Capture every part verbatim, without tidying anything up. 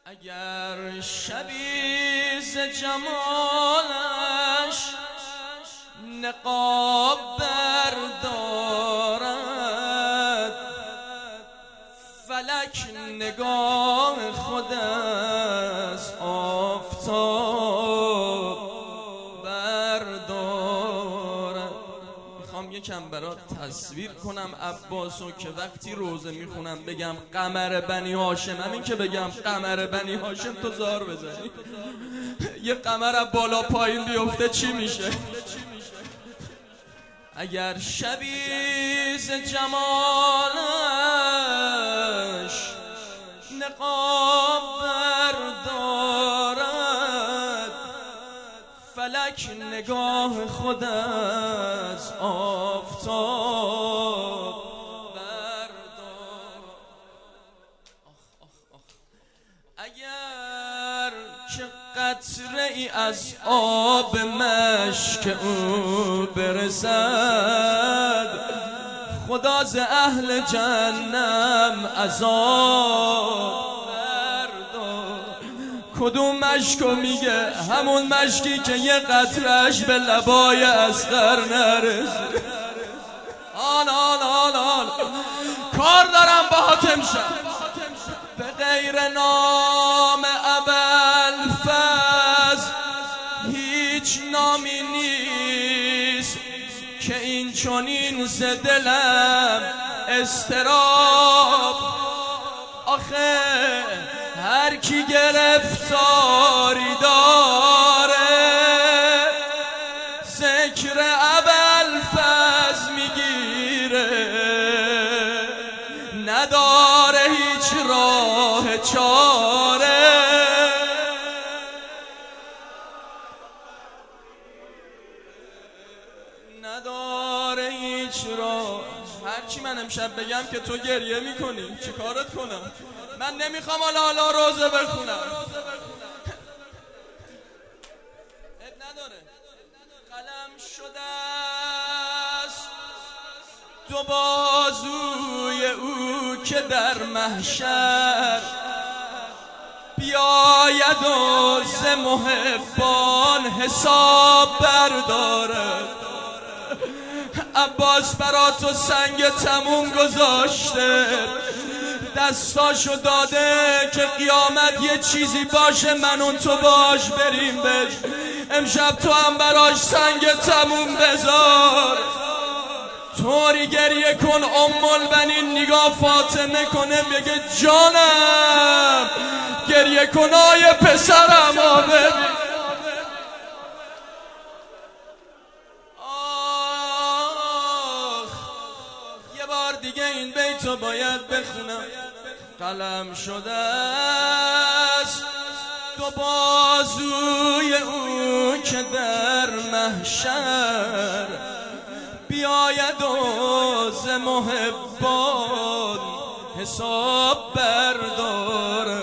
اگر شبی ز جمالش نقاب بردارد، فلک نگاه خود از آفتاب بردارد. میخوام یکم برات تصویر کنم عباسو که وقتی روزه میخونم بگم قمر بنی هاشم، همین که بگم قمر بنی هاشم تو زار بزنی. یه قمر بالا پایین بیفته چی میشه؟ اگر شبی ز جمالش نقاب بردارد، فلک نگاه خود از آفتاب بردارد. اگر که قطره ای از آب مشک او برسد، خدا ز اهل جهنم عذاب بردار. کدوم مشکو میگه؟ همون مشکی که یه قطرهش به لبای اصغر نرسه. آن آن آن آن کار دارم با حاتم شد به غیر نام ابوالفضل هیچ نامی نیست که این چنین ز دلم استراب. آخه هر کی گرفتاری داره ذکر ابوالفضل میگیره، نداره هیچ راه چاره. نداره هیچ راه. هرچی من امشب بگم که تو گریه میکنی، چی کارت کنم؟ من نمیخوام حالا حالا روزه بخونم، اب نداره. قلم شده است دو بازوی او که در محشر بیاید و ز محبان حساب بردارد. عباس برا تو سنگ تموم گذاشته، دستاشو داده که قیامت یه چیزی باشه من اون تو باش بریم بش. امشب تو هم براش سنگ تموم بذار، طوری گریه کن ام البنین نگاه فاطمه کنه بگه جانم گریه کن آی پسرم آ ببین. یه بار دیگه این بیتو باید بخونم. قلم شده است دو بازوی او که در محشر بیاید و ز محبان حساب برداره.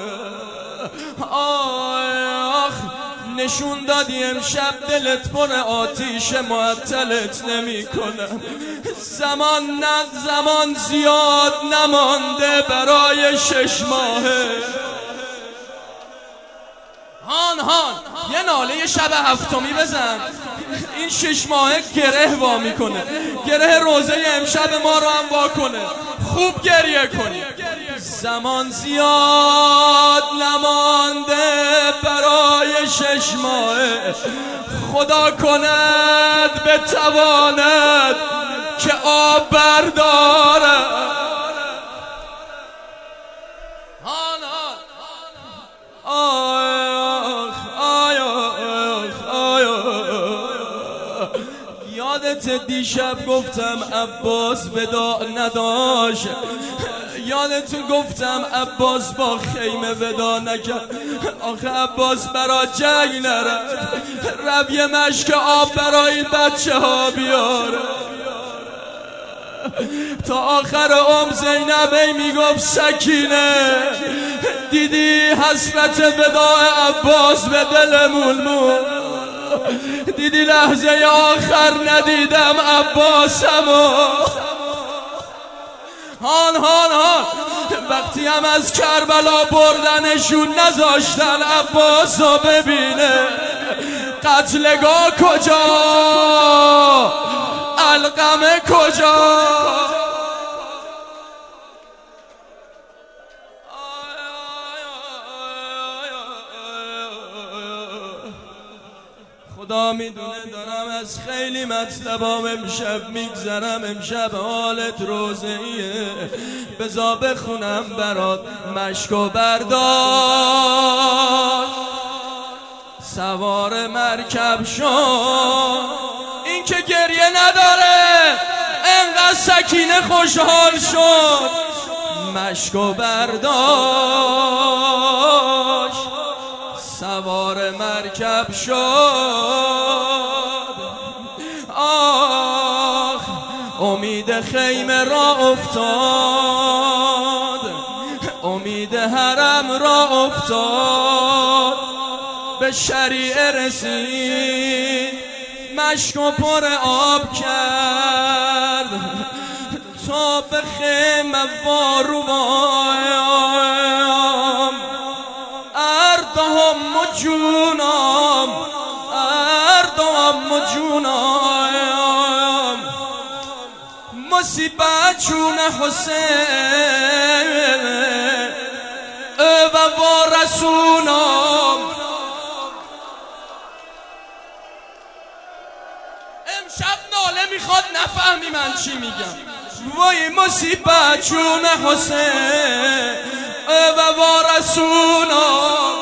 آخ نشون دادی امشب دلت پر آتیش، معطلت نمی کنم. زمان نه زمان زیاد نمانده برای شش ماهه. هان هان یه ناله شب هفتمی بزن، این شش ماهه گره وا میکنه، گره روزه امشب ما رو هم وا کنه. خوب گریه کنی. زمان زیاد نمانده برای شش ماهه، خدا کند بتواند که آب بردارد. هان هان آخ آی آخ آی آخ. یادت دیشب گفتم عباس وداع نداشت، یادتون گفتم عباس با خیمه ودا نکرد. آخه عباس برا جنگ نرفت، رفت یه مشک آب برای بچه ها بیاره. تا آخر عمر زینبه میگفت سکینه دیدی حسرت وداع عباس به دلمون مون، دیدی لحظه آخر ندیدم عباسمو. هان هان هان وقتی هم از کربلا بردنشون نذاشتن عباسو ببینه. قتلگاه کجا؟ علقمه کجا؟ خدا میدونه دارم از خیلی مطلبام امشب میگذرم. امشب حالت روزهیه، بذار بخونم برات مشک و برداشت. سوار مرکب شد، این که گریه نداره، انقدر سکینه خوشحال شد. مشک و برداشت، سوار مرکب شد. آخ امید خیمه را افتاد، امید حرم را افتاد. به شریعه رسید، مشک و پر آب کرد تا به خیمه واروام. اردام و جونام، اردام و جونام، مصیبت چون حسین و با رسولام. امشب ناله میخواد نفهمی من چی میگم. وای مصیبت چون حسین و با رسولام.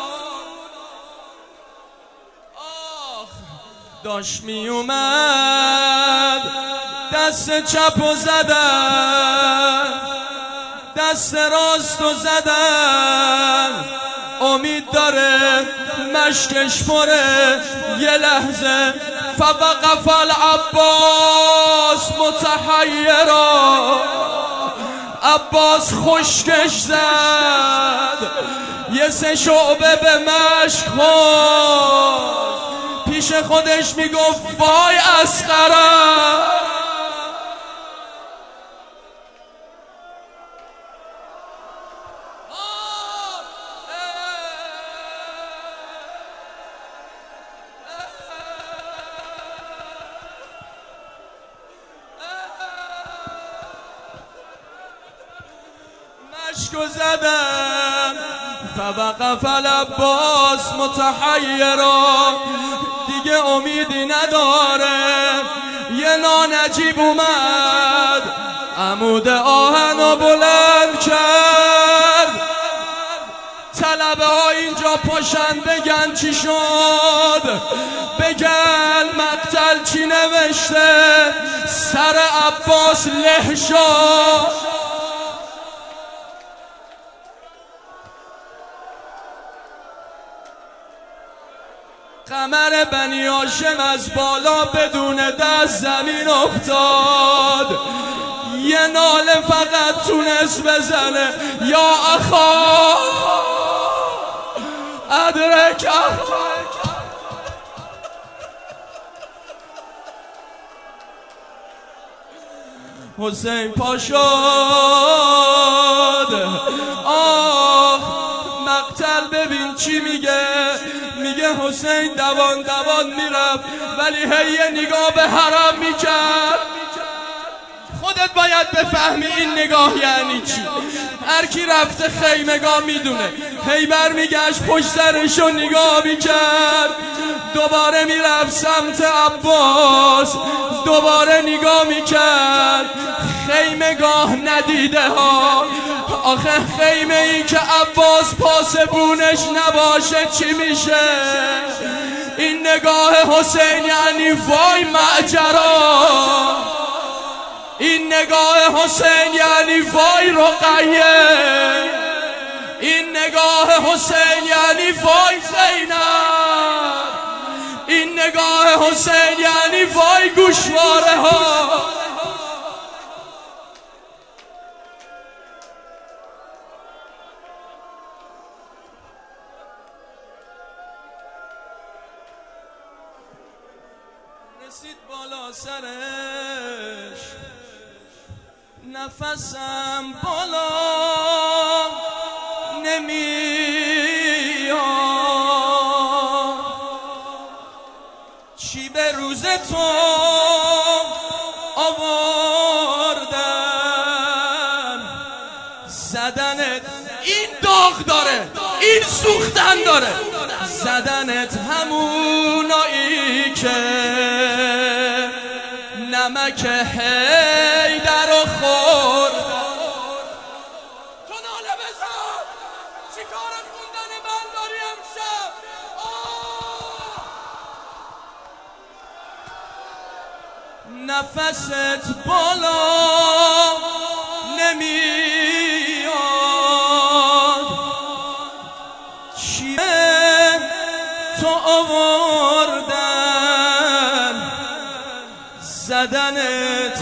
آخ داشت می اومد، دست چپو زدن، دست راستو زدن. امید داره مشکش پره. یه لحظه فوقف العباس متحیرا، عباس خشکش زد. یه سه شعبه به مشک خورد، پیش خودش میگفت وای اصغرم. مشکو زدم فوقف العباس متحیرا، دیگه امیدی نداره. یه نانجیب اومد، عمود آهن رو بلند کرد. طلبه ها اینجا پاشن بگن چی شد، بگن مقتل چی نوشته. سر عباس له شد. قمر بنی هاشم از بالا بدون دست زمین افتاد. یه ناله فقط تونست بزنه، یا اخا ادرک اخا. حسین پا شد. آه مقتل ببین چی میگه. میگه حسین دوان دوان میرفت ولی هی نگاه به حرم میکرد. خودت باید بفهمی این نگاه یعنی چی. هر کی رفته خیمگاه میدونه. هی برمیگشت پشت سرشو نگاه میکرد، دوباره میرفت سمت عباس، دوباره نگاه میکرد. خیمگاه ندیده ها. آخه خیمه ای که عباس پاسبونش نباشه چی میشه؟ این نگاه حسین یعنی وای معجرا. این نگاه حسین یعنی وای رقیه. این نگاه حسین یعنی وای زینب. این نگاه حسین یعنی وای گوشواره ها. رسید بالا سرش، نفسم بالا نمیاد، چی به روز تو آوردن زدنت، این داغ داره، این سوختن داره، زدنت همونایی که نمک حیدر رو خورد. تو ناله بزن، چی کار خوندن من داری امشب؟ نفست بالا نمیاد، چیه تو آوردن زدنت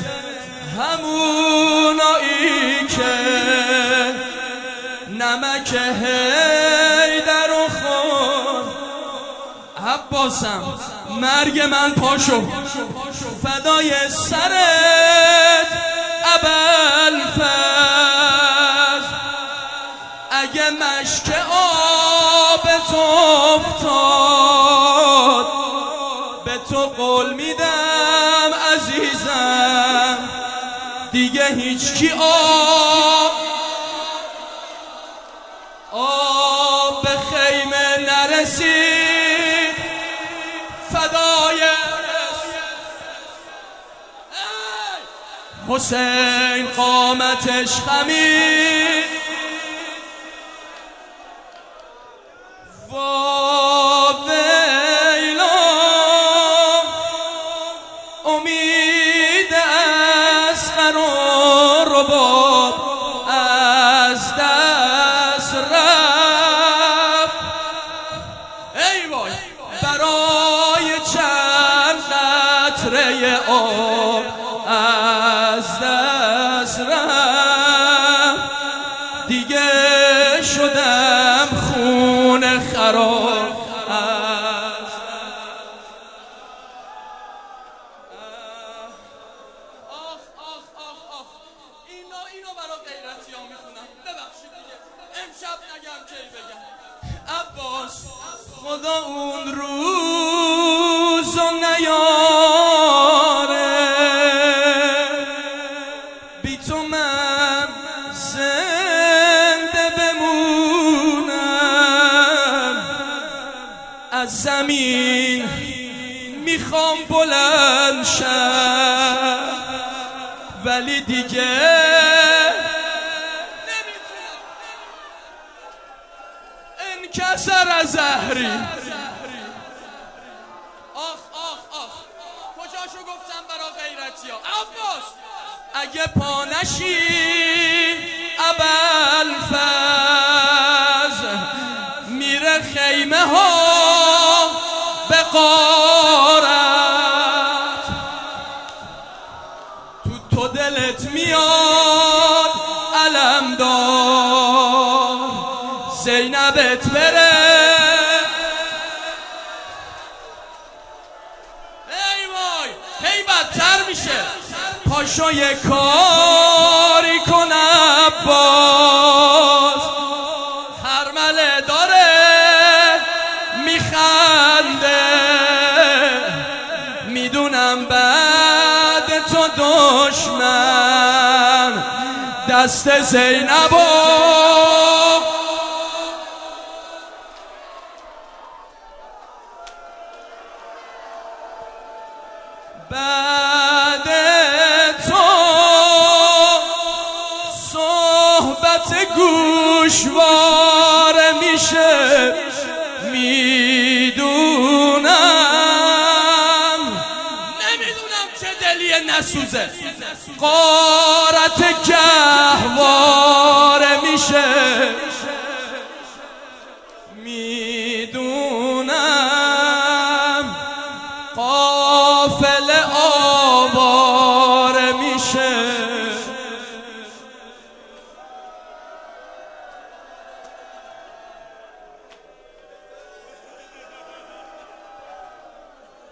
همونایی که نمک حیدر رو خورد. عباسم مرگ من پاشو فدای سرت ابوالفضل، اگه مشک آب تو افتاد به تو قول میدم عزیزم دیگه هیچ کی آب آب به خیمه نرسید. فدای حسین قامتش خمید، وا ویلا امید اصغر و رباب از دست رفت. ای وای برای چند قطره آب از دست رفت، دیگه شدم خون خراب. اینو برای غیرتی ها میخونم، ببخشید دیگه امشب نگم کی بگم. عباس خدا اون روزو نیاره، بی تو من زنده بمونم، از زمین میخوام بلند شم ولی دیگه انکسر از زهری. آخ آخ آخ کجاشو گفتم برا غیرتی ها. عباس اگه پا نشی ابوالفضل میره خیمه ها به غارت، تو تو دلت میاد علمدار زینبت بره. ای وای هی بدتر میشه، پاشو یه کاری کن عباس، خرمله داره میخنده، میدونم بعد تو دشمن دست زینبو بعد تو صحبت گوشوار میشه. میدونم نمیدونم چه دلیه نسوزه، غارت گهوار میشه. میدونم قافله آواره میشه.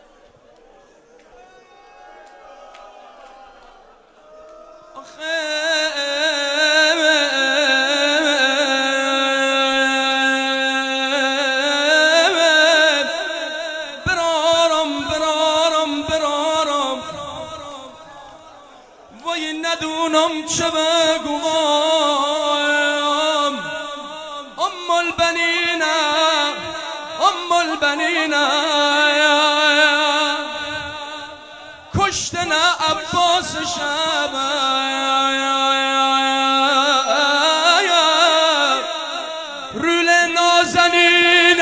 آخه چه بگویم ام البنین ام البنین کشته نه عباس شب رول نازنین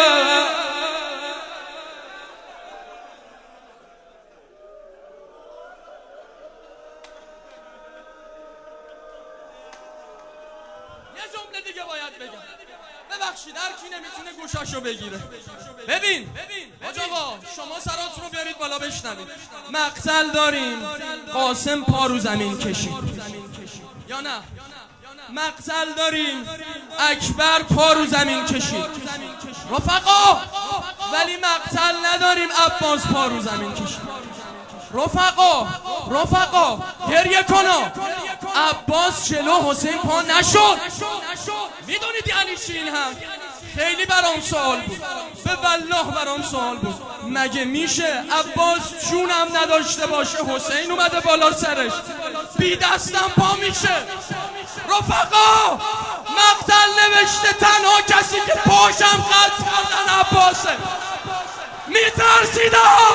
یه جمله دیگه باید بگم ببخشید هر کی نمیتونه گوشاشو بگیره. ببین حاج آقا شما سراتون رو بیارید بالا بشنوید. مقتل داریم قاسم پا رو زمین کشید یا نه؟ مقتل داریم اکبر پا رو زمین کشید رفقا، ولی مقتل نداریم عباس پا رو زمین کشید. رفقا رفقا گریه کنا، عباس جلو حسین پا نشد. میدونید یعنی چی این هم؟ خیلی برام سوال بود، به والله برام سوال بود. مگه میشه عباس جونم نداشته باشه حسین اومده بالا سرش بی دستم پا میشه؟ رفقا مقتل نوشته تنها کسی که پاشم قطع کردن عباسه. میترسیدم.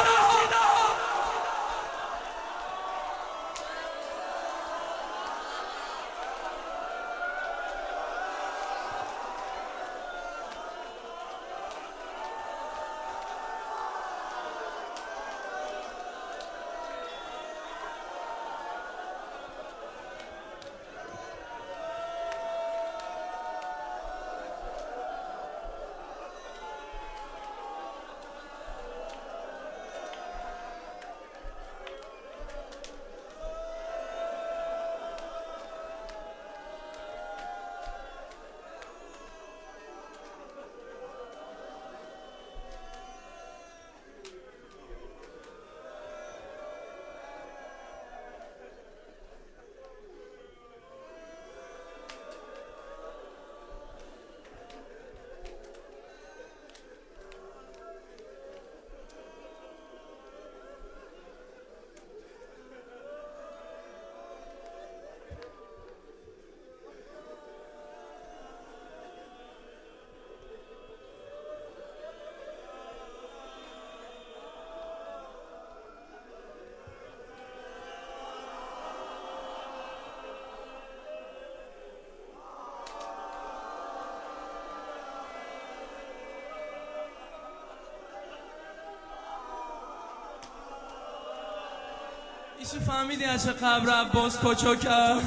ایشو فهمیدی از چه قبر عباس کچو کرد؟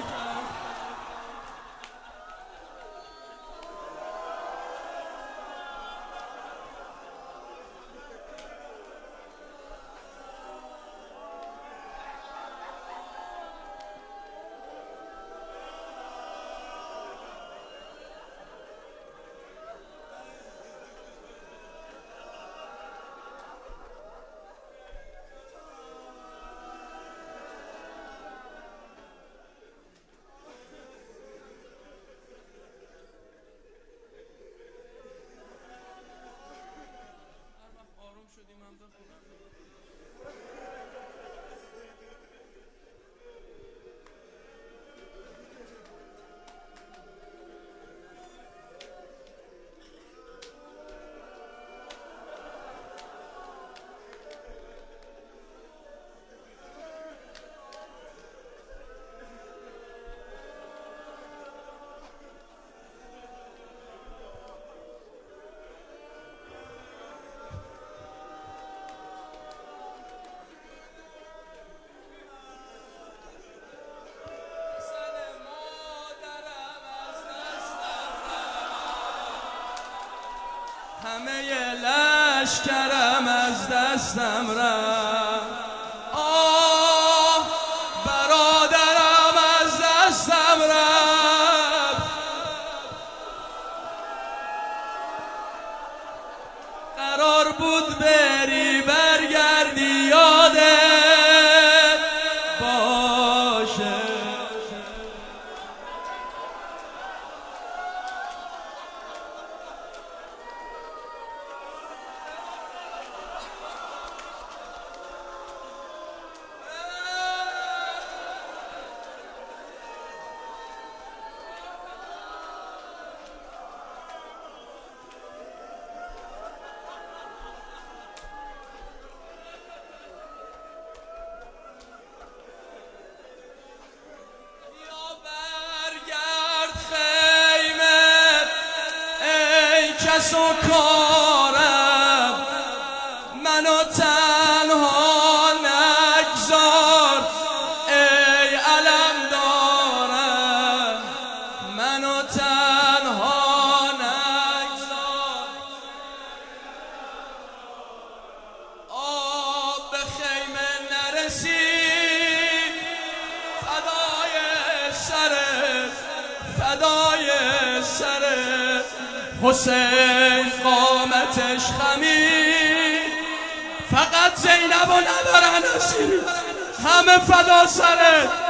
همه لشکرم از دستم رفت، آه برادرم از دستم رفت. قرار بود بری برگردی یادت باشه. کس و کارم، منو تنها نگذار ای علم دارم، منو تنها نگذار. آب به خیمه نرسید، فدای سرت فدای سرت. حسین قامتش خمید، فقط زینب و ندارن اسیر، همه فدا سرت.